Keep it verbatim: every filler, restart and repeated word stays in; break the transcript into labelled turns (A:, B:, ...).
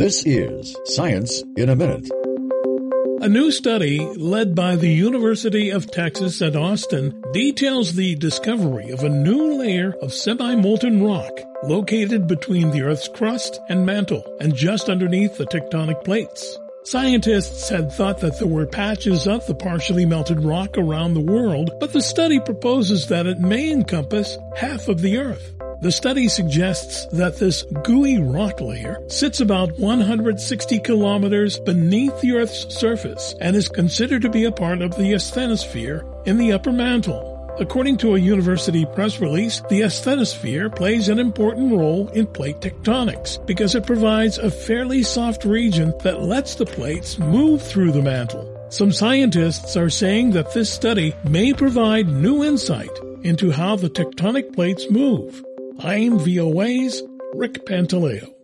A: This is Science in a Minute.
B: A new study led by the University of Texas at Austin details the discovery of a new layer of semi-molten rock located between the Earth's crust and mantle and just underneath the tectonic plates. Scientists had thought that there were patches of the partially melted rock around the world, but the study proposes that it may encompass half of the Earth. The study suggests that this gooey rock layer sits about one hundred sixty kilometers beneath the Earth's surface and is considered to be a part of the asthenosphere in the upper mantle. According to a university press release, the asthenosphere plays an important role in plate tectonics because it provides a fairly soft region that lets the plates move through the mantle. Some scientists are saying that this study may provide new insight into how the tectonic plates move. I'm V O A's Rick Pantaleo.